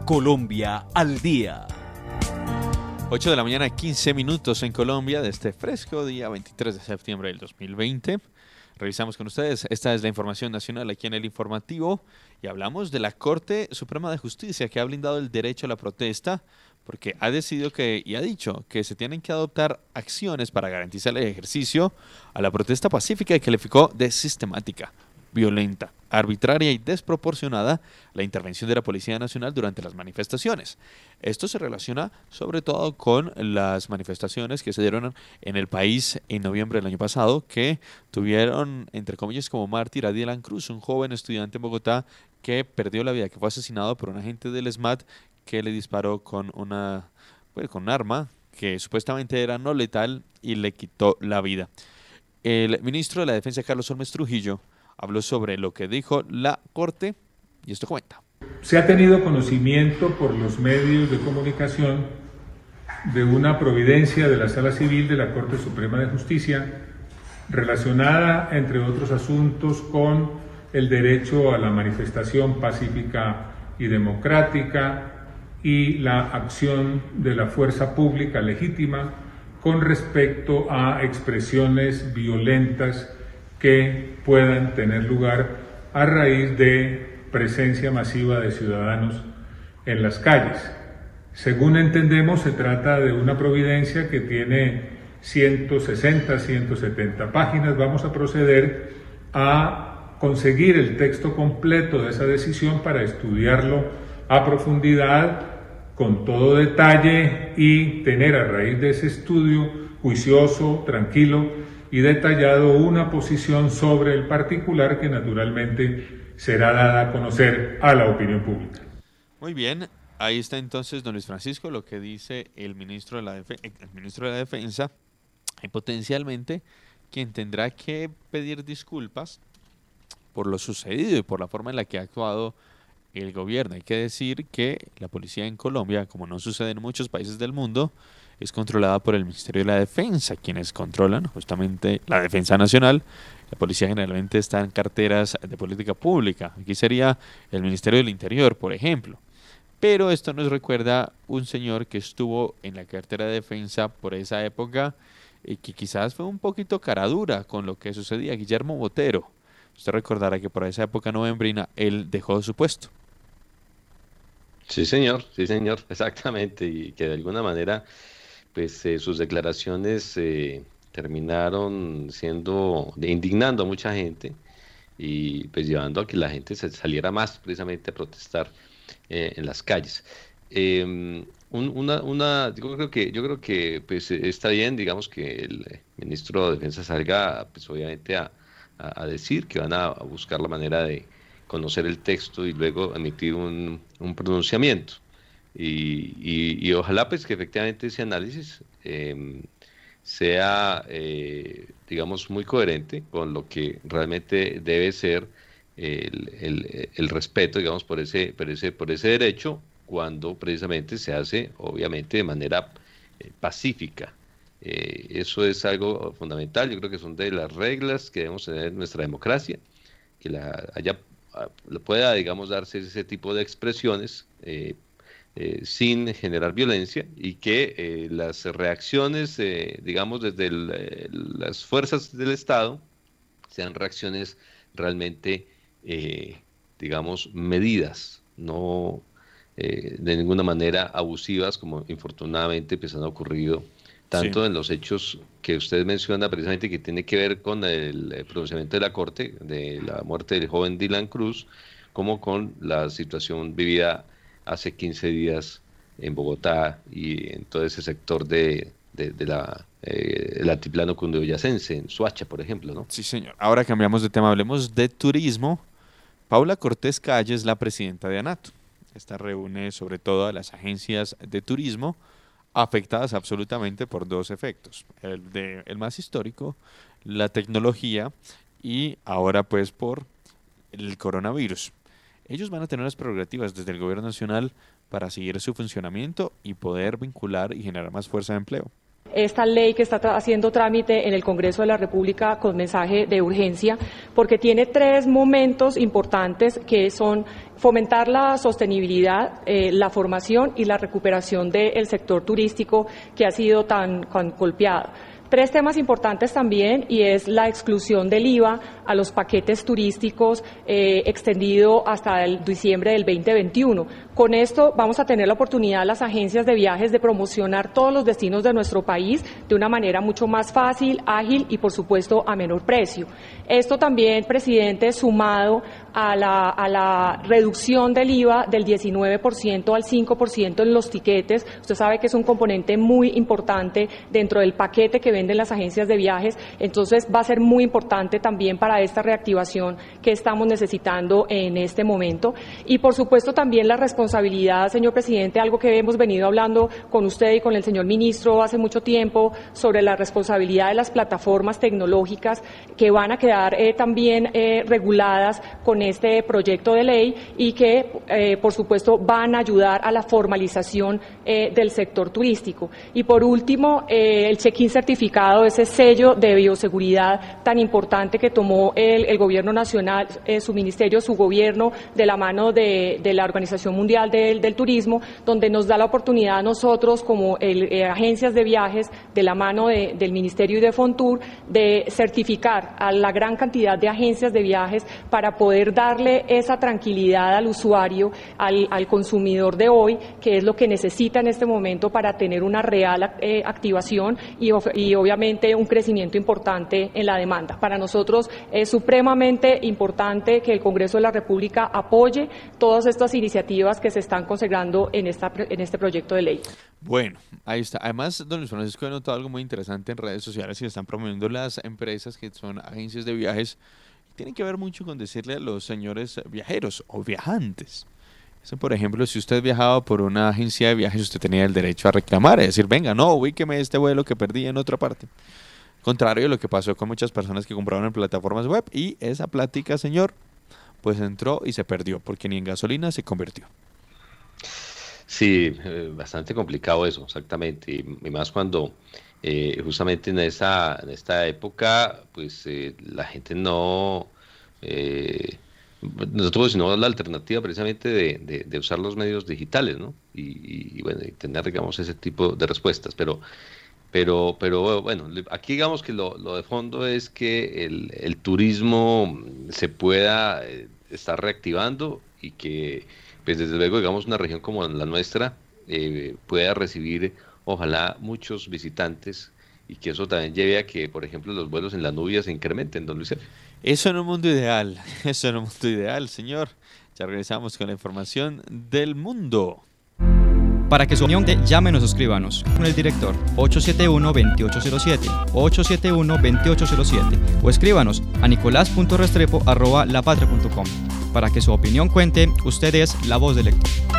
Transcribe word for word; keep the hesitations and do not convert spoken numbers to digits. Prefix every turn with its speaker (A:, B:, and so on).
A: Colombia al día.
B: ocho de la mañana, quince minutos en Colombia, de este fresco día veintitrés de septiembre del dos mil veinte. Revisamos con ustedes, esta es la información nacional aquí en el informativo y hablamos de la Corte Suprema de Justicia, que ha blindado el derecho a la protesta porque ha decidido que, y ha dicho que se tienen que adoptar acciones para garantizar el ejercicio a la protesta pacífica y calificó de sistemática, violenta, arbitraria y desproporcionada la intervención de la Policía Nacional durante las manifestaciones. Esto se relaciona sobre todo con las manifestaciones que se dieron en el país en noviembre del año pasado, que tuvieron, entre comillas, como mártir a Dylan Cruz, un joven estudiante en Bogotá que perdió la vida, que fue asesinado por un agente del SMAT que le disparó con una, pues, con un arma que supuestamente era no letal y le quitó la vida. El ministro de la Defensa, Carlos Holmes Trujillo, habló sobre lo que dijo la Corte y esto comenta.
C: Se ha tenido conocimiento por los medios de comunicación de una providencia de la Sala Civil de la Corte Suprema de Justicia relacionada, entre otros asuntos, con el derecho a la manifestación pacífica y democrática y la acción de la fuerza pública legítima con respecto a expresiones violentas que puedan tener lugar a raíz de presencia masiva de ciudadanos en las calles. Según entendemos, se trata de una providencia que tiene ciento sesenta, ciento setenta páginas. Vamos a proceder a conseguir el texto completo de esa decisión para estudiarlo a profundidad, con todo detalle, y tener a raíz de ese estudio juicioso, tranquilo y detallado una posición sobre el particular que naturalmente será dada a conocer a la opinión pública.
B: Muy bien, ahí está entonces don Luis Francisco, lo que dice el ministro de la, Def el ministro de la Defensa, y potencialmente quien tendrá que pedir disculpas por lo sucedido y por la forma en la que ha actuado el gobierno. Hay que decir que la policía en Colombia, como no sucede en muchos países del mundo, es controlada por el Ministerio de la Defensa, quienes controlan justamente la defensa nacional. La policía generalmente está en carteras de política pública. Aquí sería el Ministerio del Interior, por ejemplo. Pero esto nos recuerda un señor que estuvo en la cartera de defensa por esa época y que quizás fue un poquito caradura con lo que sucedía, Guillermo Botero. Usted recordará que por esa época novembrina él dejó su puesto.
D: Sí, señor, sí, señor, exactamente, y que de alguna manera, pues eh, sus declaraciones eh, terminaron siendo, de, indignando a mucha gente y pues llevando a que la gente se saliera más precisamente a protestar eh, en las calles. Eh, un, una, una, yo creo que, yo creo que pues está bien, digamos, que el ministro de Defensa salga, pues obviamente a, a, a decir que van a, a buscar la manera de conocer el texto y luego emitir un, un pronunciamiento. Y, y, y ojalá pues que efectivamente ese análisis eh, sea, eh, digamos, muy coherente con lo que realmente debe ser el, el, el respeto, digamos, por ese, por ese, por ese derecho, cuando precisamente se hace, obviamente, de manera eh, pacífica. Eh, eso es algo fundamental. Yo creo que son de las reglas que debemos tener en nuestra democracia, que la haya pueda, digamos, darse ese tipo de expresiones eh, eh, sin generar violencia y que eh, las reacciones, eh, digamos, desde el, eh, las fuerzas del Estado sean reacciones realmente, eh, digamos, medidas, no eh, de ninguna manera abusivas, como infortunadamente pues han ocurrido tanto sí. en los hechos que usted menciona, precisamente que tiene que ver con el, el pronunciamiento de la Corte de la muerte del joven Dylan Cruz, como con la situación vivida hace quince días en Bogotá y en todo ese sector de, de, de la eh, el altiplano cundiboyacense, en Soacha, por ejemplo, ¿no?
B: Sí, señor. Ahora cambiamos de tema, hablemos de turismo. Paula Cortés Calle es la presidenta de ANATO. Esta reúne sobre todo a las agencias de turismo afectadas absolutamente por dos efectos, el, de, el más histórico, la tecnología, y ahora pues por el coronavirus. Ellos van a tener las prerrogativas desde el gobierno nacional para seguir su funcionamiento y poder vincular y generar más fuerza de empleo.
E: esta ley que está haciendo trámite en el Congreso de la República con mensaje de urgencia, porque tiene tres momentos importantes que son fomentar la sostenibilidad, eh, la formación y la recuperación del sector turístico que ha sido tan, tan golpeado. Tres temas importantes también, y es la exclusión del I V A a los paquetes turísticos eh, extendido hasta el diciembre del veinte veintiuno. Con esto vamos a tener la oportunidad las agencias de viajes de promocionar todos los destinos de nuestro país de una manera mucho más fácil, ágil y por supuesto a menor precio. Esto también, presidente, sumado a la, a la reducción del I V A del diecinueve por ciento al cinco por ciento en los tiquetes. Usted sabe que es un componente muy importante dentro del paquete que venden las agencias de viajes, entonces va a ser muy importante también para esta reactivación que estamos necesitando en este momento. Y por supuesto también la responsabilidad, señor presidente, algo que hemos venido hablando con usted y con el señor ministro hace mucho tiempo sobre la responsabilidad de las plataformas tecnológicas que van a quedar eh, también eh, reguladas con este proyecto de ley y que eh, por supuesto van a ayudar a la formalización eh, del sector turístico. Y por último, eh, el check-in certificado, ese sello de bioseguridad tan importante que tomó el, el Gobierno Nacional, eh, su ministerio, su gobierno, de la mano de, de la Organización Mundial del, del Turismo, donde nos da la oportunidad a nosotros como el, eh, agencias de viajes, de la mano de, del Ministerio y de Fontur, de certificar a la gran cantidad de agencias de viajes para poder darle esa tranquilidad al usuario, al, al consumidor de hoy, que es lo que necesita en este momento para tener una real eh, activación y, y obviamente un crecimiento importante en la demanda. Para nosotros es supremamente importante que el Congreso de la República apoye todas estas iniciativas que se están consagrando en, esta, en este proyecto de ley.
B: Bueno, ahí está. Además, don Luis Francisco, he notado algo muy interesante en redes sociales que están promoviendo las empresas que son agencias de viajes. Tiene que ver mucho con decirle a los señores viajeros o viajantes. Eso, por ejemplo, si usted viajaba por una agencia de viajes, usted tenía el derecho a reclamar, es decir, venga, no, ubíqueme este vuelo que perdí en otra parte. Contrario a lo que pasó con muchas personas que compraron en plataformas web, y esa plática, señor, pues entró y se perdió, porque ni en gasolina se convirtió.
D: Sí, eh, bastante complicado eso, exactamente, y, y más cuando eh, justamente en esa en esta época, pues eh, la gente no... Eh, nosotros sino la alternativa precisamente de, de, de usar los medios digitales, ¿no? Y, y bueno, y tener, digamos, ese tipo de respuestas, pero pero pero bueno, aquí digamos que lo, lo de fondo es que el, el turismo se pueda eh, estar reactivando y que pues desde luego, digamos, una región como la nuestra eh, pueda recibir ojalá muchos visitantes y que eso también lleve a que, por ejemplo, los vuelos en la nubia se incrementen, don Luis F.
B: Eso en un mundo ideal, eso en un mundo ideal, señor. Ya regresamos con la información del mundo.
F: Para que su opinión te llámenos o escríbanos con el director ocho siete uno, dos ocho cero siete, ocho siete uno, dos ocho cero siete o escríbanos a nicolás punto restrepo arroba lapatria punto com. Para que su opinión cuente, usted es la voz del lector.